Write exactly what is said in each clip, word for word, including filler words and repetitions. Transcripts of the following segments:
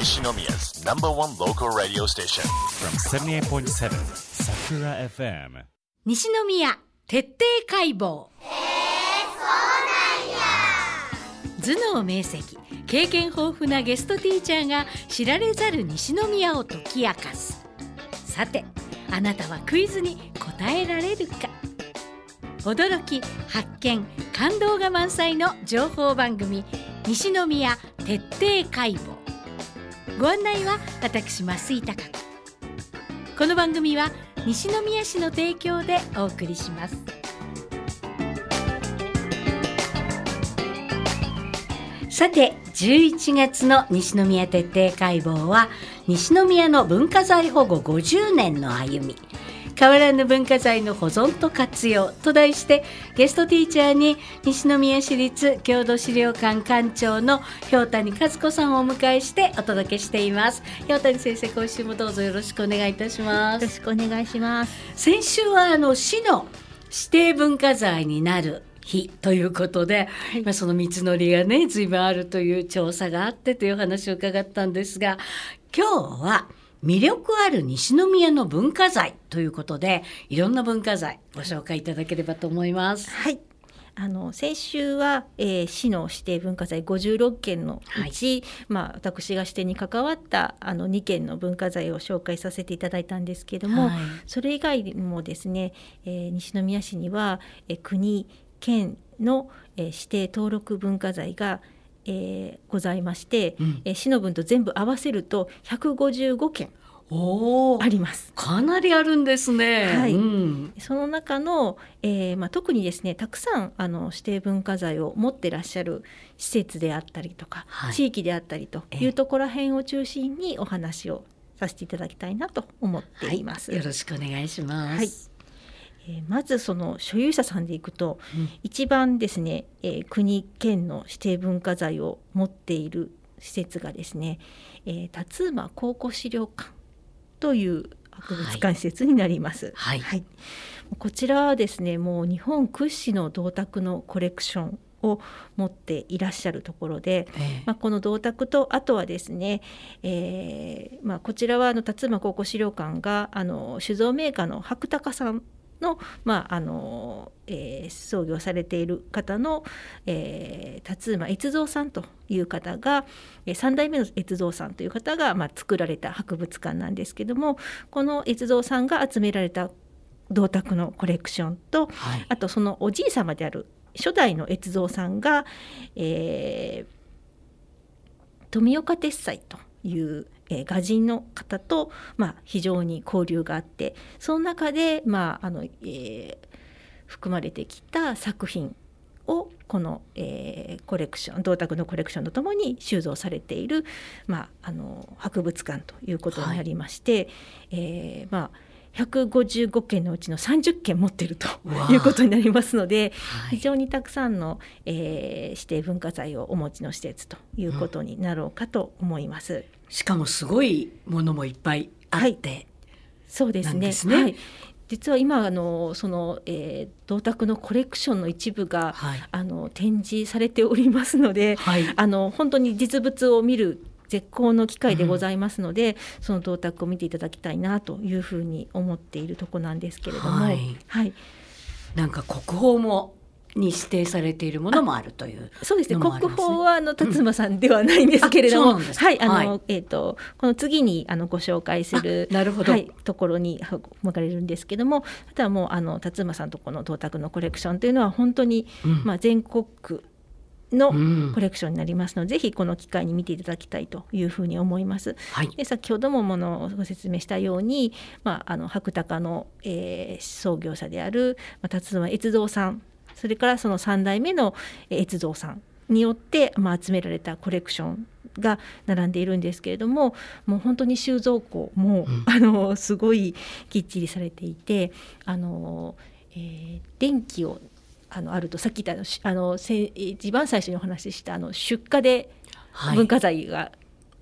Nishnomiya's number one local radio station from seventy-eight point seven Sakura エフエム西宮徹底解剖。頭脳明晰、経験豊富なゲストティーチャーが知られざる西宮を解き明かす。さて、あなたはクイズに答えられるか。驚き、発見、感動が満載の情報番組、西宮徹底解剖。ご案内は私増井貴子。この番組は西宮市の提供でお送りします。さて、じゅういちがつの西宮徹底解剖は、西宮の文化財保護ごじゅうねんの歩み、変わらぬ文化財の保存と活用と題して、ゲストティーチャーに西宮市立郷土資料館館長の瓢谷和子さんをお迎えしてお届けしています。瓢谷先生、今週もどうぞよろしくお願いいたします。 よろしくお願いします。 先週はあの市の指定文化財になる日ということで、はい、まあ、その道のりがね随分あるという調査があってという話を伺ったんですが、今日は魅力ある西宮の文化財ということで、いろんな文化財ご紹介いただければと思います。 はい、あの先週は、えー、市の指定文化財ごじゅうろっけんのうち、はい、まあ、私が指定に関わったあのにけんの文化財を紹介させていただいたんですけども、はい、それ以外にもですね、えー、西宮市には、えー、国県の、えー、指定登録文化財がえー、ございまして、うん、えー、市の分と全部合わせるとひゃくごじゅうごけんあります。 かなりあるんですね。 はい、 うん、 その中の、えーまあ、特にですね、たくさんあの指定文化財を持ってらっしゃる施設であったりとか、はい、地域であったりというところら辺を中心にお話をさせていただきたいなと思っています。 はい、よろしくお願いします。 はい、えー、まずその所有者さんでいくと、うん、一番ですね、えー、国県の指定文化財を持っている施設がですね、えー、辰馬考古資料館という博物館施設になります。 はいはい、 こちらはですね、もう日本屈指の銅鐸のコレクションを持っていらっしゃるところで、えーまあ、この銅鐸とあとはですね、えーまあ、こちらはあの辰馬考古資料館があの酒造メーカーの白鷹さんの、まああのえー、創業されている方の、えー、辰馬悦三さんという方が、えー、さんだいめの悦三さんという方が、まあ、作られた博物館なんですけども、この悦三さんが集められた銅鐸のコレクションと、はい、あとそのおじい様である初代の悦三さんが、えー、富岡鉄斎というえー、画人の方と、まあ、非常に交流があって、その中で、まああのえー、含まれてきた作品をこの、えー、コレクション銅鐸のコレクションとともに収蔵されている、まあ、あの博物館ということになりまして、はい、えーまあひゃくごじゅうごけんのうちのさんじゅっけん持っているということになりますので、はい、非常にたくさんの、えー、指定文化財をお持ちの施設ということになろうかと思います。うん、 しかもすごいものもいっぱいあって、はい、 そうですね。はい、実は今あのその、えー、銅鐸のコレクションの一部が、はい、あの展示されておりますので、はい、あの本当に実物を見る絶好の機会でございますので、うん、その銅鐸を見ていただきたいなというふうに思っているところなんですけれども、はいはい、 なんか国宝もに指定されているものもあるという、 そうですね、国宝はあの辰馬さんではないんですけれども、はいあのえー、とこの次にあのご紹介するなるほど、はい、ところに分かれるんですけども、あとはもうあの辰馬さんとこの銅鐸のコレクションというのは本当に、うん、まあ、全国区のコレクションになりますので、うん、ぜひこの機会に見ていただきたいというふうに思います。はい、で先ほどもものご説明したように、まあ、あの白鷹の、えー、創業者である、まあ、辰馬悦三さん、それからそのさんだいめの悦三さんによって、まあ、集められたコレクションが並んでいるんですけれども、もう本当に収蔵庫も、うん、あのすごいきっちりされていて、あの、えー、電気をあのあると、さっき言ったあの一番最初にお話ししたあの出火で文化財が、はい、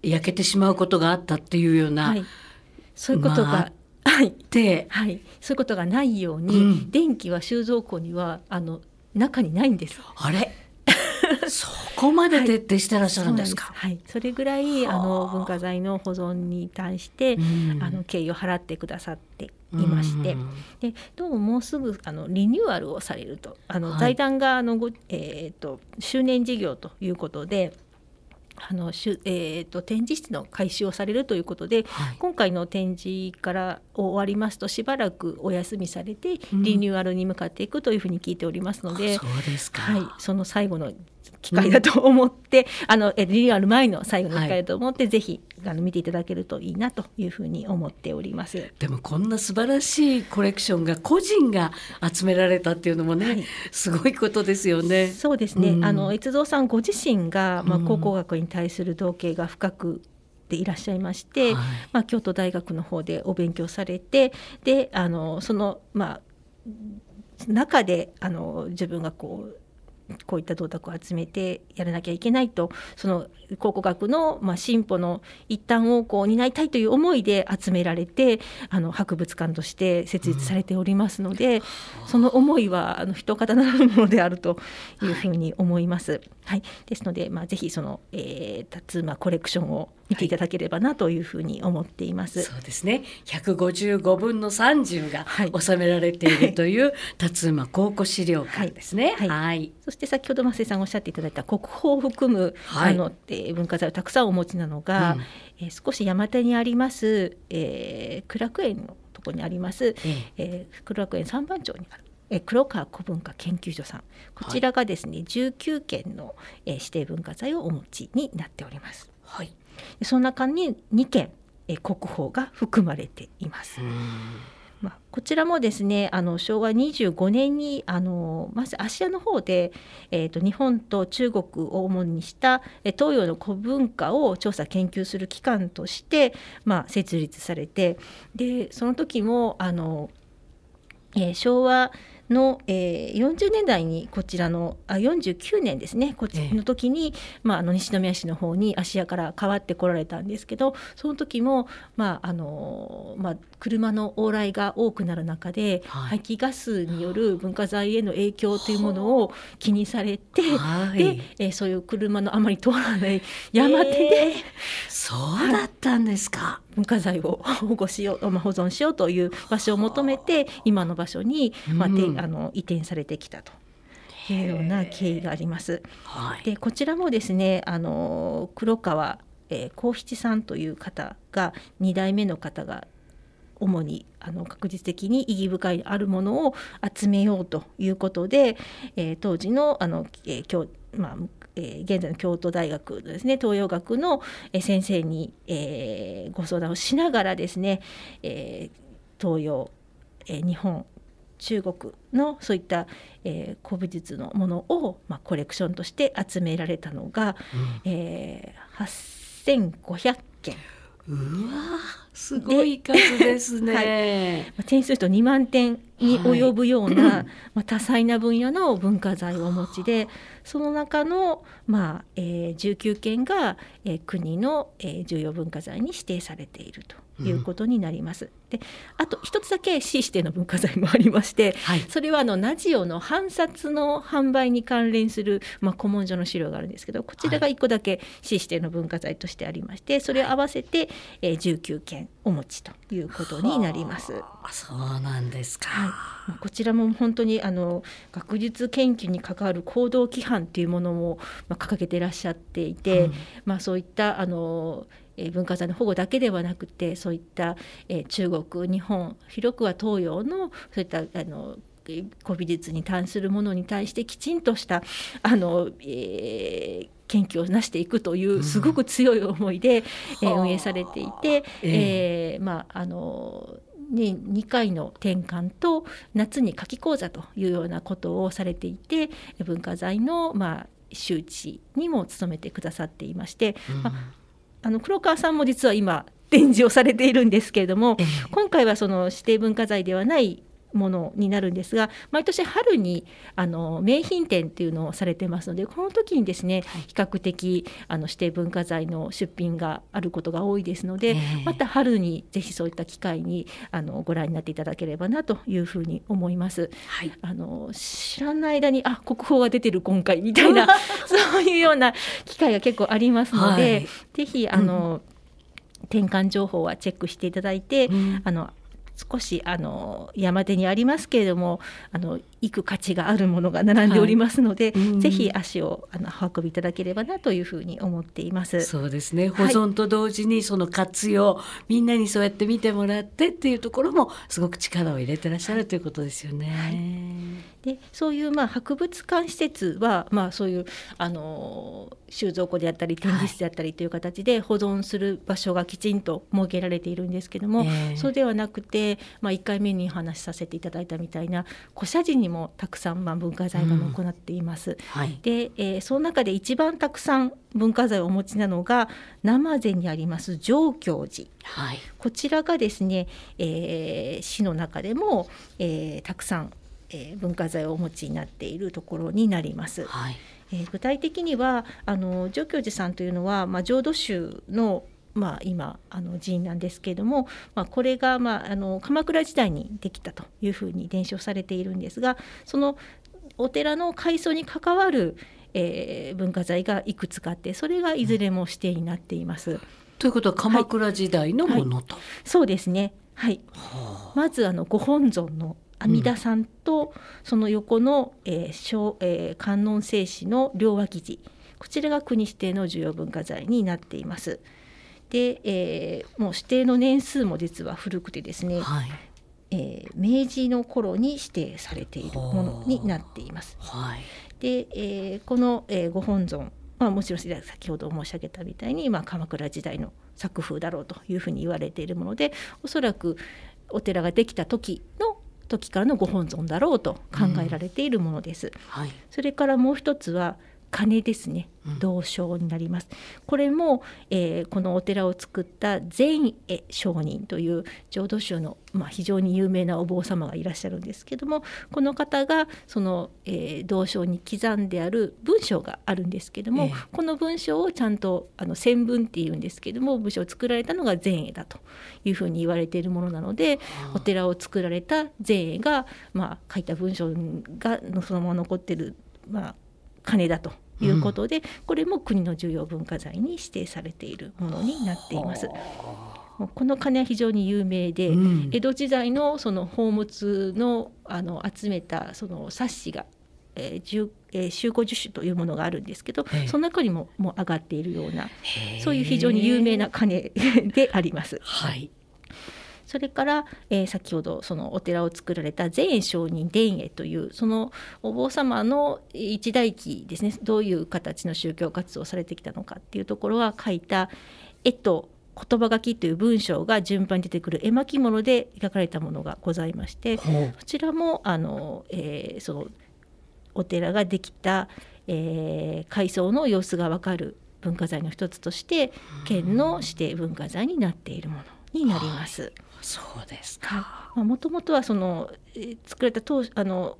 焼けてしまうことがあったっていうような、はい、 そういうことが、まあはい、で、 はい、そういうことがないように、うん、電気は収蔵庫にはあの中にないんです。 あれそこまで徹底してらっしゃるんですか。 はい、それぐらいあの文化財の保存に対して、うん、あの敬意を払ってくださっていまして、うん、でどうももうすぐあのリニューアルをされると、あの、はい、財団があのご、えー、と周年事業ということであのしゅ、えー、と展示室の改修をされるということで、はい、今回の展示から終わりますとしばらくお休みされて、うん、リニューアルに向かっていくというふうに聞いておりますので、 そうですか、 はい、その最後の機会だと思って、うん、あのリニューアル前の最後の機会だと思って、はい、ぜひあの見ていただけるといいなというふうに思っております。 でもこんな素晴らしいコレクションが個人が集められたっていうのもね、はい、すごいことですよね。 そうですね、うん、あの越蔵さんご自身が、まあ、考古学に対する造詣が深くでいらっしゃいまして、はい、まあ、京都大学の方でお勉強されて、であのその、まあ、中であの自分がこうこういった銅鐸を集めてやらなきゃいけないと、その考古学の、まあ、進歩の一端をこう担いたいという思いで集められて、あの博物館として設立されておりますので、うん、その思いはあの一方なるものであるというふうに思います、はいはい、ですので、まあ、ぜひその、えー、辰馬コレクションを見ていただければなというふうに思っています、 はい、そうですね、ひゃくごじゅうごぶんのさんじゅうが収められているという辰馬考古資料館ですね、 はいはいはい、そして先ほど増井さんがおっしゃっていただいた国宝を含む、はい、あのえー、文化財をたくさんお持ちなのが、うん、えー、少し山手にあります、えー、苦楽園のところにあります、えーえー、苦楽園三番町にあるえ黒川古文化研究所さん、こちらがですね、はい、じゅうきゅうけんの、えー、指定文化財をお持ちになっております、はい、その中ににけん、えー、国宝が含まれています。まあ、こちらもですね、あのしょうわにじゅうごねんにあのまず芦屋の方で、えー、と日本と中国を主にした東洋の古文化を調査研究する機関として、まあ、設立されて、でその時もあの、えー、昭和の、えー、よんじゅうねんだいにこちらのあよんじゅうきゅうねんですね、こっちの時に、ええ、まあ、あの西宮市の方に芦屋から変わってこられたんですけど、その時も、まああのまあ、車の往来が多くなる中で、はい、排気ガスによる文化財への影響というものを気にされて、はい、で、えー、そういう車のあまり通らない山手で、えー、 そうだったんですか、はい、 文化財を保護しよう、まあ、保存しようという場所を求めて今の場所に、まあ、うん、あの移転されてきたというような経緯があります、はい、でこちらもですね、あの黒川、えー、幸七さんという方がにだいめの方が主にあの確実的に意義深いあるものを集めようということで、えー、当時のあの、えー京まあえー、現在の京都大学ですね、東洋学の先生に、えー、ご相談をしながらですね、えー、東洋、えー、日本、中国のそういった、えー、古美術のものを、まあ、コレクションとして集められたのが、うん、えー、はっせんごひゃっけん。 うわすごい数ですね、 はい、点数とにまんてんに及ぶような、はい、まあ、多彩な分野の文化財をお持ちで、その中の、まあえー、じゅうきゅうけんが、えー、国の、えー、重要文化財に指定されているということになります、うん、であと一つだけ市指定の文化財もありまして、はい、それはあのナジオの版札の販売に関連する、まあ、古文書の資料があるんですけど、こちらがいっこだけ市指定の文化財としてありまして、それを合わせて、えー、じゅうきゅうけんお持ちということになります。 そうなんですか、 はい、こちらも本当にあの学術研究に関わる行動規範というものも、まあ、掲げていらっしゃっていて、うん、まあ、そういったあのえー、文化財の保護だけではなくて、そういった、えー、中国、日本、広くは東洋のそういったあの古美術に関するものに対してきちんとしたあの、えー、研究をなしていくというすごく強い思いで、うん、えー、運営されていて、えーまあ、あのににかいの転換と夏に夏季講座というようなことをされていて、文化財の、まあ、周知にも努めてくださっていまして、うん、まあ、あの黒川さんも実は今展示をされているんですけれども、えー、今回はその指定文化財ではないものになるんですが、毎年春にあの名品展っていうのをされてますので、この時にですね、比較的あの指定文化財の出品があることが多いですので、えー、また春にぜひそういった機会にあのご覧になっていただければなというふうに思います、はい、あの知らない間にあ国宝が出てる今回みたいなそういうような機会が結構ありますので、はい、ぜひあの、うん、展覧情報はチェックしていただいて、うん、あの少しあの山手にありますけれども、あの行く価値があるものが並んでおりますので、はい、ぜひ足をあの運びいただければなというふうに思っています。 そうですね、保存と同時にその活用、はい、みんなにそうやって見てもらってっていうところもすごく力を入れてらっしゃるということですよね、はい、 でそういうまあ博物館施設は、まあ、そういうあの収蔵庫であったり展示室であったりという形で保存する場所がきちんと設けられているんですけども、はい、そうではなくて、まあ、いっかいめにお話しさせていただいたみたいな古社寺にもたくさんまあ文化財が残っています、うんはい、で、えー、その中で一番たくさん文化財をお持ちなのが生瀬にあります常教寺、はい、こちらがですね、えー、市の中でも、えー、たくさん、えー、文化財をお持ちになっているところになります、はい、えー、具体的にはあの常教寺さんというのは、まあ、浄土宗のまあ、今あの寺院なんですけれども、まあ、これが、まあ、あの鎌倉時代にできたというふうに伝承されているんですが、そのお寺の改装に関わる、えー、文化財がいくつかあって、それがいずれも指定になっています、うん、 ということは鎌倉時代のものと、 はいはい、そうですね、はい、はあ、まずあのご本尊の阿弥陀さんと、うん、その横の、えー小えー、観音聖子の両脇寺、こちらが国指定の重要文化財になっています。で、えー、もう指定の年数も実は古くてですね、はい、えー、明治の頃に指定されているものになっています、はい、で、えー、この、えー、ご本尊、まあ、もちろん先ほど申し上げたみたいに、まあ、鎌倉時代の作風だろうというふうに言われているもので、おそらくお寺ができた時の時からのご本尊だろうと考えられているものです、うんはい、それからもう一つは鐘ですね、銅鐘になります、うん、これも、えー、このお寺を作った善栄上人という浄土宗の、まあ、非常に有名なお坊様がいらっしゃるんですけども、この方がその、えー、銅鐘に刻んである文章があるんですけども、えー、この文章をちゃんとあの線文っていうんですけども、文章を作られたのが善栄だというふうに言われているものなので、お寺を作られた善栄が、まあ、書いた文章がそのまま残っている、まあ、鐘だということで、うん、これも国の重要文化財に指定されているものになっています。この鐘は非常に有名で、うん、江戸時代のその宝物の、あの集めたその冊子が、えーえー、集古十種というものがあるんですけど、その中にももう上がっているような、そういう非常に有名な鐘であります。はい、それから、えー、先ほどそのお寺を作られた善栄上人伝栄というそのお坊様の一代記ですね、どういう形の宗教活動をされてきたのかっていうところは書いた絵と言葉書きという文章が順番に出てくる絵巻物で描かれたものがございまして、こちらもあの、えー、そのお寺ができた、えー、改装の様子が分かる文化財の一つとして県の指定文化財になっているものになります。はい、 そうですか。 もともとはその、えー、作られた当あの、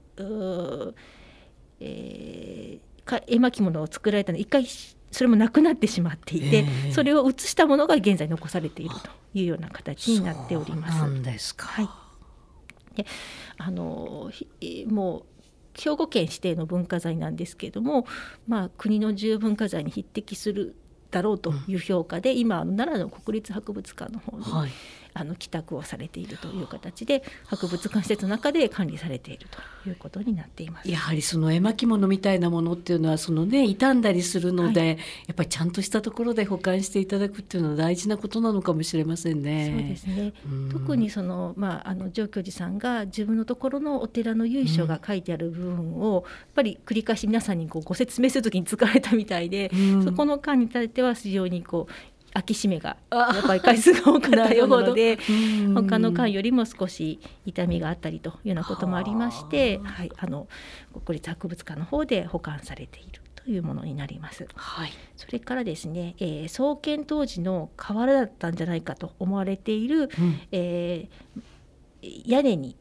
えー、絵巻物を作られたの一回それもなくなってしまっていて、えー、それを写したものが現在残されているというような形になっております。 そうなんですか。 はい、であのもう兵庫県指定の文化財なんですけれども、まあ、国の重要文化財に匹敵するだろうという評価で、うん、今奈良の国立博物館の方に、はい、あの帰宅をされているという形で博物館施設の中で管理されているということになっています。 やはりその絵巻物みたいなものっていうのはその、ね、傷んだりするので、はい、やっぱりちゃんとしたところで保管していただくっていうのは大事なことなのかもしれませんね。 そうですね、特にその、まあ、あの常教寺さんが自分のところのお寺の由緒が書いてある部分を、うん、やっぱり繰り返し皆さんにこうご説明するときに使われたみたいで、うん、そこの間に至っては非常にこう開き閉めがやっぱり回数が多かったようなので他の間よりも少し傷みがあったりというようなこともありまして、はい、あの国立博物館の方で保管されているというものになります。はい、それからですね、えー、創建当時の瓦だったんじゃないかと思われている、うん、えー、屋根にの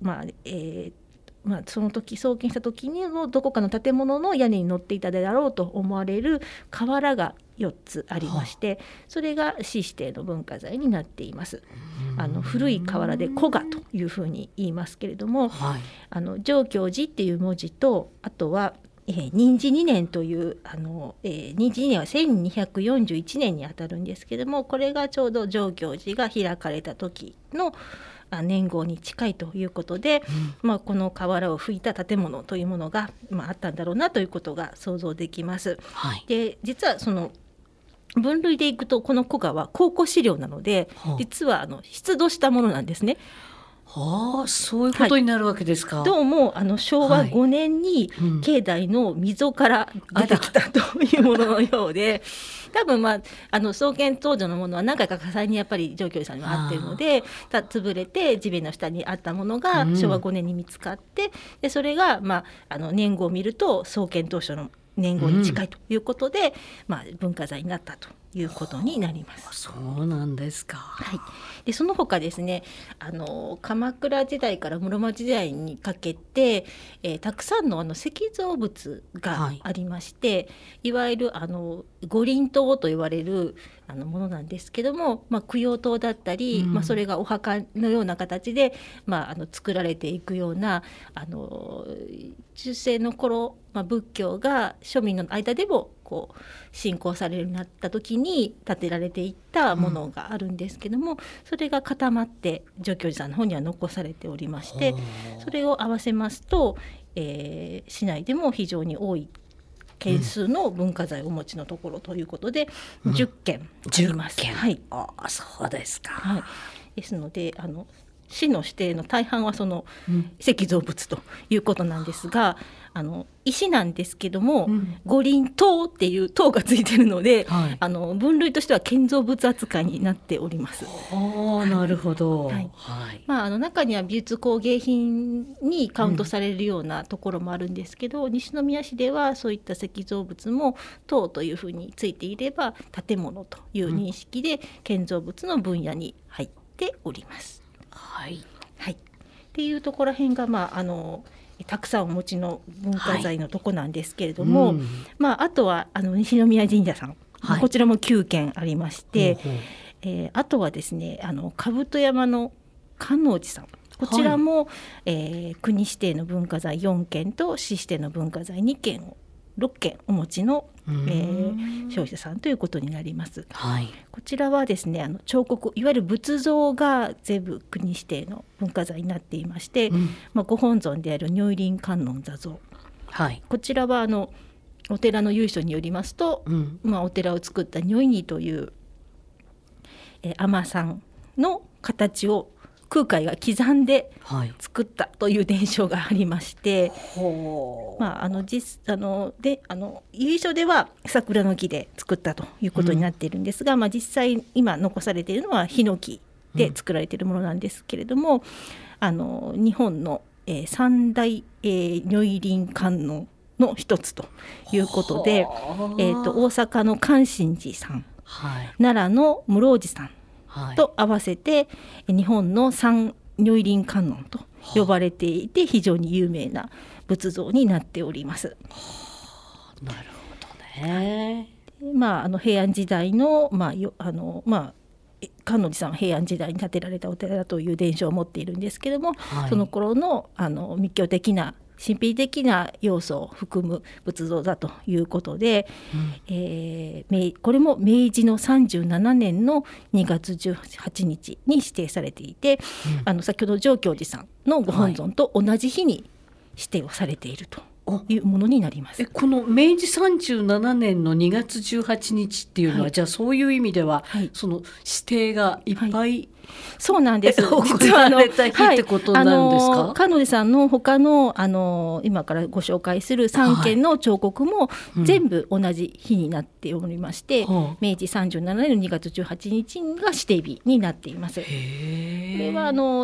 まあえーまあ、その時創建した時にのどこかの建物の屋根に乗っていたであろうと思われる瓦がよっつありまして、はあ、それが市指定の文化財になっています。あの古い瓦で古画というふうに言いますけれども、はい、あの上教寺っていう文字と、あとはえー、任治にねんというあの、えー、任治にねんはせんにひゃくよんじゅういちねんにあたるんですけども、これがちょうど上教寺が開かれた時の年号に近いということで、うん、まあ、この瓦を拭いた建物というものが、まあ、あったんだろうなということが想像できます。はい、で実はその分類でいくとこの古画は考古資料なので、はあ、実はあの出土したものなんですね。 はあ、そういうことになるわけですか。 はい、どうもあのしょうわごねんに境内の溝から出てきたというもののようで、多分、まあ、あの創建当時のものは何回か火災にやっぱり上教寺さんにはあっているので、た潰れて地面の下にあったものがしょうわごねんに見つかって、うん、でそれが、まあ、あの年号を見ると創建当初の年号に近いということで、うん、まあ、文化財になったということになります。 そうなんですか。 はい、でその他ですね、あの鎌倉時代から室町時代にかけて、えー、たくさんのあの石造物がありまして、はい、いわゆるあの五輪塔と言われるあのものなんですけども、まあ、供養塔だったり、うん、まあ、それがお墓のような形で、まあ、あの作られていくようなあの中世の頃、まあ、仏教が庶民の間でもこう信仰されるようになった時に建てられていったものがあるんですけども、うん、それが固まって上教寺さんの方には残されておりまして、それを合わせますと、えー、市内でも非常に多い件数の文化財をお持ちのところということで、うん、じゅっけんあります。 じゅっけん、はい、あ、そうですか。 はい、ですのであの市の指定の大半はその石造物ということなんですが、あの石なんですけども、うん、五輪塔っていう塔がついてるので、はい、あの分類としては建造物扱いになっております。 あ、なるほど。 はいはい、まあ、あの中には美術工芸品にカウントされるようなところもあるんですけど、うん、西宮市ではそういった石造物も塔というふうについていれば建物という認識で建造物の分野に入っております。 はいはい、っていうところら辺が、まあ、あのたくさんお持ちの文化財のとこなんですけれども、はい、うん、まあ、あとはあの西宮神社さん、はい、こちらもきゅうけんありまして、ほうほう、えー、あとはですね、あの兜山の観音寺さん、こちらも、はい、えー、国指定の文化財よんけんと市指定の文化財にけんをろっけんお持ちの、えー、消費者さんということになります。はい、こちらはですね、あの彫刻、いわゆる仏像が全部国指定の文化財になっていまして、うん、まあ、ご本尊である如意輪観音座像、はい、こちらはあのお寺の由緒によりますと、うん、まあ、お寺を作った如意にという、えー、尼さんの形を空海が刻んで作ったという伝承がありまして、はい、まあ、あの実あのであの由緒では桜の木で作ったということになっているんですが、うん、まあ、実際今残されているのはヒノキで作られているものなんですけれども、うん、あの日本の、えー、三大、えー、如意輪観音の一つということで、えー、と大阪の観心寺さん、はい、奈良の室生寺さんと合わせて日本の三如意輪観音と呼ばれていて、非常に有名な仏像になっております。 なるほどね。 まあ、あの平安時代の、まあよあのまあ、観音寺さんは平安時代に建てられたお寺だという伝承を持っているんですけれども、はい、その頃の、あの密教的な神秘的な要素を含む仏像だということで、うん、えー、これも明治のさんじゅうななねんのにがつじゅうはちにちに指定されていて、うん、あの先ほど上教寺さんのご本尊と同じ日に指定をされているというものになります。 えこの明治さんじゅうななねんのにがつじゅうはちにちっていうのは、はい、じゃあそういう意味では、はい、その指定がいっぱい、はい、 そうなんです。 実はあの実はってことなんですか。 観音寺さんの他のあの今からご紹介するさんけんの彫刻も全部同じ日になっておりまして、うん、明治さんじゅうななねんのにがつじゅうはちにちが指定日になっています。へー、これはあの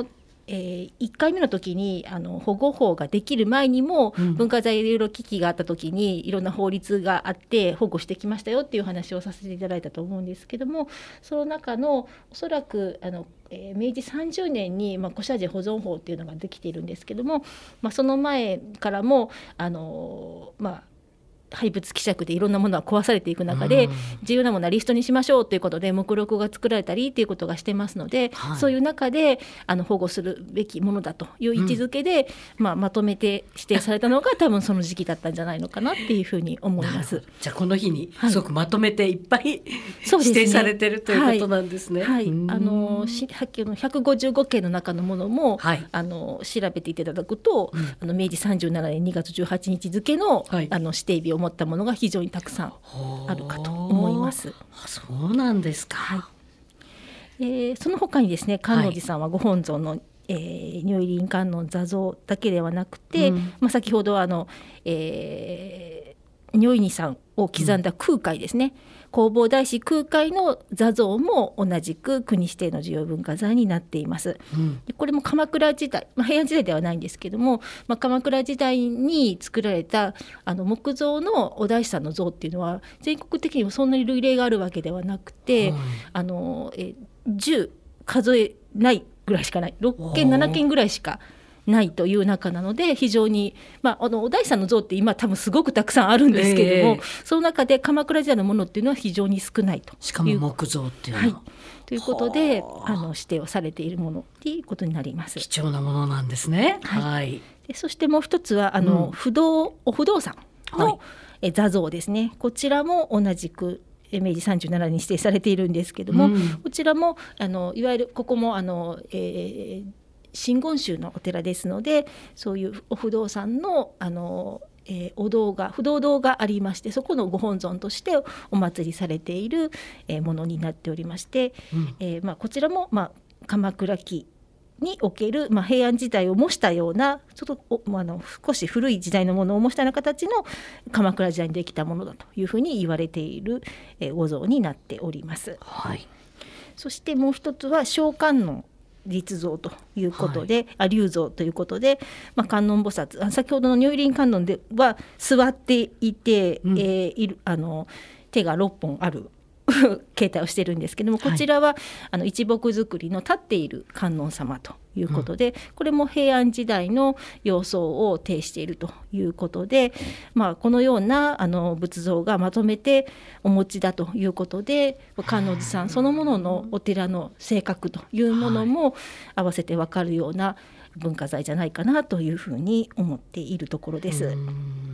えー、いっかいめの時にあの保護法ができる前にも、うん、文化財いろいろ危機があった時にいろんな法律があって保護してきましたよっていう話をさせていただいたと思うんですけども、その中のおそらくあの、えー、明治さんじゅうねんに、まあ、古社寺保存法っていうのができているんですけども、まあ、その前からもあの、まあ廃物希釈でいろんなものが壊されていく中で、うん、自由なものはリストにしましょうということで目録が作られたりということがしてますので、はい、そういう中であの保護するべきものだという位置づけで、うんまあ、まとめて指定されたのが多分その時期だったんじゃないのかなっていうふうに思います。 じゃあこの日にすごくまとめていっぱい、はい、指定されてるということなんですね。 はいはい、あのさっきのひゃくごじゅうごけんの中のものも、はい、あの調べていただくと、うん、あの明治さんじゅうななねんにがつじゅうはちにち付の、はい、あの指定日を持ったものが非常にたくさんあるかと思います。 あ、そうなんですか。 はいえー、その他にですね、観音寺さんはご本尊の、はいえー、如意輪観音座像だけではなくて、うんまあ、先ほどあの、えー、如意にさんを刻んだ空海ですね、うん弘法大師空海の座像も同じく国指定の重要文化財になっています、うん、これも鎌倉時代、まあ、平安時代ではないんですけども、まあ、鎌倉時代に作られたあの木造のお大師さんの像っていうのは全国的にもそんなに類例があるわけではなくて、うん、あのえじゅう数えないぐらいしかない、ろっけんななけんぐらいしかないという中なので、非常に、まあ、あのお大師さんの像って今多分すごくたくさんあるんですけれども、えー、その中で鎌倉時代のものっていうのは非常に少ないという、 しかも木造っていうのは、 はい、ということであの指定をされているものということになります。 貴重なものなんですね。 はいはい、 でそしてもう一つはあの、うん、不動お不動産の、はい、え座像ですね。こちらも同じく明治さんじゅうななねんに指定されているんですけども、うん、こちらもあのいわゆるここもあの、えー真言宗のお寺ですので、そういうお不動産 の, あの、えー、お堂が不動堂がありまして、そこのご本尊としてお祭りされている、えー、ものになっておりまして、うんえーまあ、こちらも、まあ、鎌倉期における、まあ、平安時代を模したようなちょっとおあの少し古い時代のものを模したような形の鎌倉時代にできたものだというふうに言われている、えー、お像になっております、はい、そしてもう一つは小観音立像ということで、はい、あ立像ということで、まあ、観音菩薩、先ほどの如意輪観音では座っていて、うんえー、いるあの手がろっぽんある形態をしているんですけども、こちらは、はい、あの一木造りの立っている観音様ということで、うん、これも平安時代の様相を呈しているということで、まあ、このようなあの仏像がまとめてお持ちだということで、観音寺さんそのもののお寺の性格というものも合わせて分かるような文化財じゃないかなというふうに思っているところです。 うん、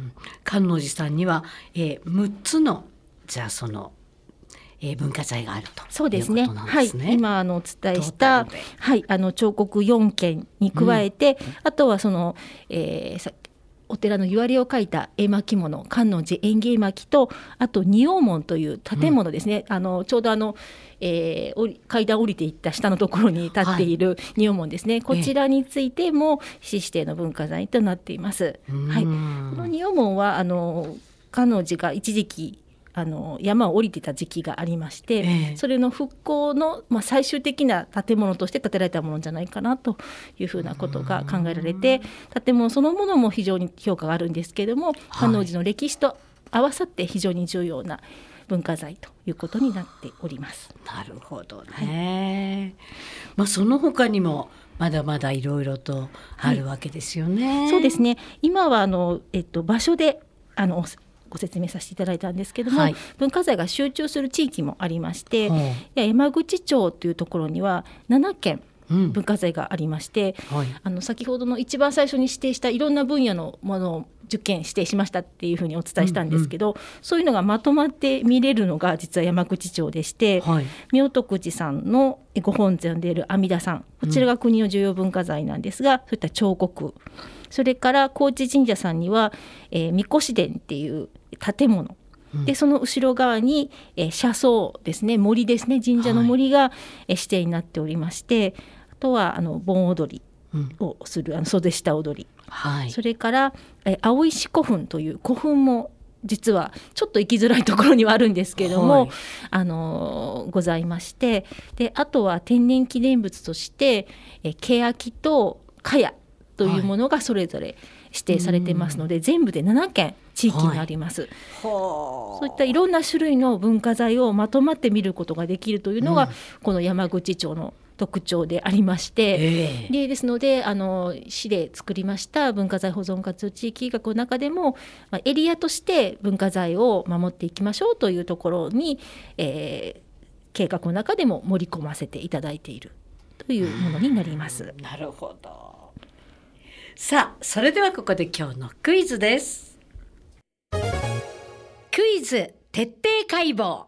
観音寺さんには、えー、むっつのじゃあそのえー、文化財があるということなんですね。そうですね、 はい、今あのお伝えした、はい、あの彫刻よんけんに加えて、うん、あとはその、えー、お寺のゆりを描いた絵巻物、観音寺縁起絵巻と、あと仁王門という建物ですね、うん、あのちょうどあの、えー、階段降りていった下のところに立っている仁王門ですね、はい、こちらについても市指定の文化財となっています、はい、この仁王門はあの観音寺が一時期あの山を降りてた時期がありまして、えー、それの復興の、まあ、最終的な建物として建てられたものじゃないかなというふうなことが考えられて、建物そのものも非常に評価があるんですけれども、観音寺の歴史と合わさって非常に重要な文化財ということになっております。 なるほどね、はいまあ、その他にもまだまだいろいろとあるわけですよね、 はい、そうですね。今はあの、えっと、場所であのご説明させていただいたんですけども、はい、文化財が集中する地域もありまして、はい、山口町というところにはななけん文化財がありまして、うんはい、あの先ほどの一番最初に指定したいろんな分野のものをじゅっけん指定しましたっていうふうにお伝えしたんですけど、うんうん、そういうのがまとまって見れるのが実は山口町でして、はい、明徳寺さんのご本尊である阿弥陀さん、こちらが国の重要文化財なんですが、うん、そういった彫刻、それから高知神社さんには、えー、神輿殿っていう建物、うん、でその後ろ側に、えー、車窓ですね、森ですね、神社の森が、はいえー、指定になっておりまして、あとはあの盆踊りをする、うん、あの袖下踊り、はい、それから、えー、青石古墳という古墳も実はちょっと行きづらいところにはあるんですけれども、 はい、 あのございまして、であとは天然記念物としてえ欅と茅というものがそれぞれ指定されていますので、はい、全部でななけん地域にあります、はい、そういったいろんな種類の文化財をまとまって見ることができるというのが、うん、この山口町の特徴でありまして、えー、でですのであの市で作りました文化財保存活動地域計画の中でも、まあ、エリアとして文化財を守っていきましょうというところに、えー、計画の中でも盛り込ませていただいているというものになります。 なるほど。さあ、それではここで今日のクイズです。 クイズ徹底解剖。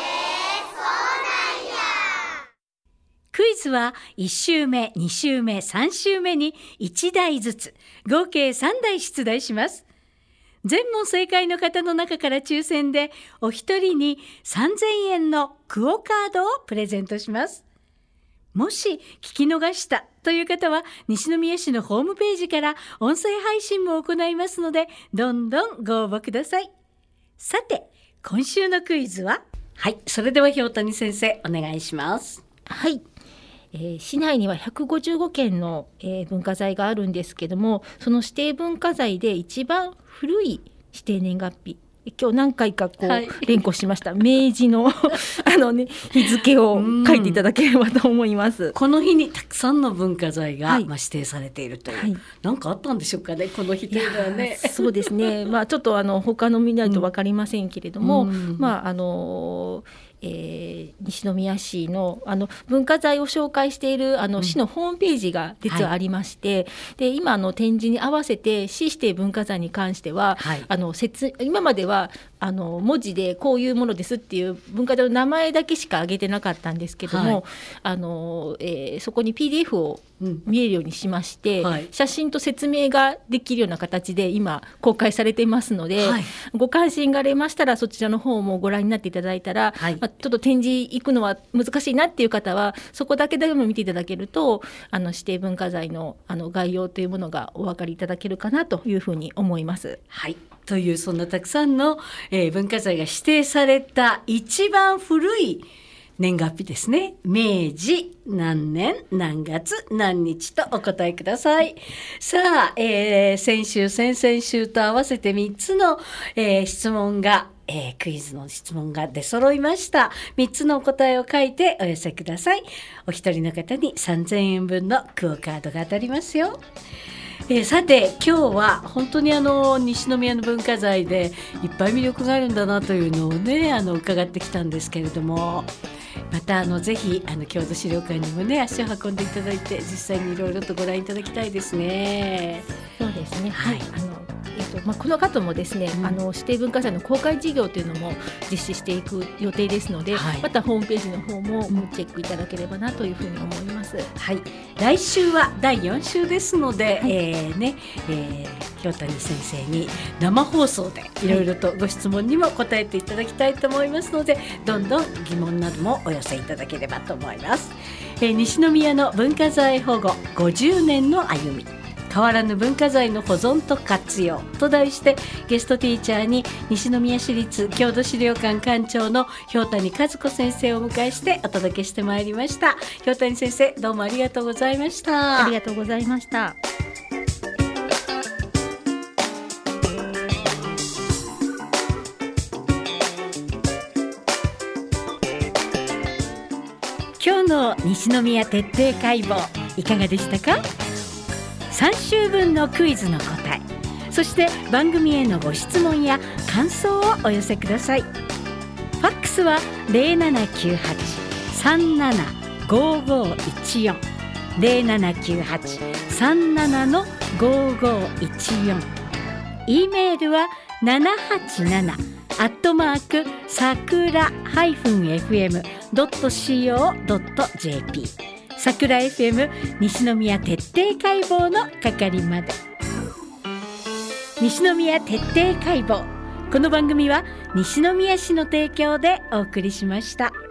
クイズはいち週目、に週目、さん週目にいちだいずつ合計さんだい出題します。全問正解の方の中から抽選でお一人にさんぜんえんのクオカードをプレゼントします。もし聞き逃したという方は西宮市のホームページから音声配信も行いますので、どんどんご応募ください。さて、今週のクイズは、 はい、それでは氷谷先生お願いします。 はい、えー、市内にはひゃくごじゅうごけんの、えー、文化財があるんですけども、その指定文化財で一番古い指定年月日、今日何回かこう、はい、連呼しました明治のあの、ね、日付を書いていただければと思います。 この日にたくさんの文化財が、はい、まあ、指定されているという、はい、なんかあったんでしょうかね、この日というのはね。 そうですね、まあ、ちょっとあの他の見ないと分かりませんけれども、うん、まああのえー、西宮市 の, あの文化財を紹介しているあの市のホームページが実はありまして、うん、はい、で今の展示に合わせて市指定文化財に関しては、はい、あの説今まではあの文字でこういうものですっていう文化財の名前だけしか挙げてなかったんですけども、はい、あのえー、そこに ピーディーエフ を見えるようにしまして、うん、はい、写真と説明ができるような形で今公開されていますので、はい、ご関心がありましたらそちらの方もご覧になっていただいたら、はい、まあ、ちょっと展示行くのは難しいなっていう方はそこだけでも見ていただけると、あの指定文化財 の, あの概要というものがお分かりいただけるかなというふうに思います。 はい、というそんなたくさんの、えー、文化財が指定された一番古い年月日ですね。明治何年何月何日とお答えください。さあ、えー、先週先々週と合わせてみっつの、えー、質問が、えー、クイズの質問が出揃いました。みっつのお答えを書いてお寄せください。お一人の方にさんぜんえんぶんのクオカードが当たりますよ。えー、さて今日は本当にあの西宮の文化財でいっぱい魅力があるんだなというのをね、あの伺ってきたんですけれども、またあのぜひあの郷土資料館にもね足を運んでいただいて実際にいろいろとご覧いただきたいですね。 そうですね、はい、あのえっとまあ、この後もですね、うん、あの指定文化財の公開事業というのも実施していく予定ですので、はい、またホームページの方もチェックいただければなというふうに思います。 はい、来週はだいよん週ですので、はい、えーねえー、氷谷先生に生放送でいろいろとご質問にも答えていただきたいと思いますので、どんどん疑問などもお寄せいただければと思います。えー、西宮の文化財保護ごじゅうねんの歩み、変わらぬ文化財の保存と活用と題して、ゲストティーチャーに西宮市立郷土資料館館長の氷谷和子先生をお迎えしてお届けしてまいりました。氷谷先生、どうもありがとうございました。 ありがとうございました。 今日の西宮徹底解剖いかがでしたか？さん週分のクイズの答え、そして番組へのご質問や感想をお寄せください。ファックスは ゼロななきゅうはち さんなな ごごいちよん ゼロななきゅうはち さんなな ごごいちよん、 E メールはななはちななアットマークさくら エフエムドットシーオードットジェーピー さくら エフエム 西宮徹底解剖の係まで。西宮徹底解剖、この番組は西宮市の提供でお送りしました。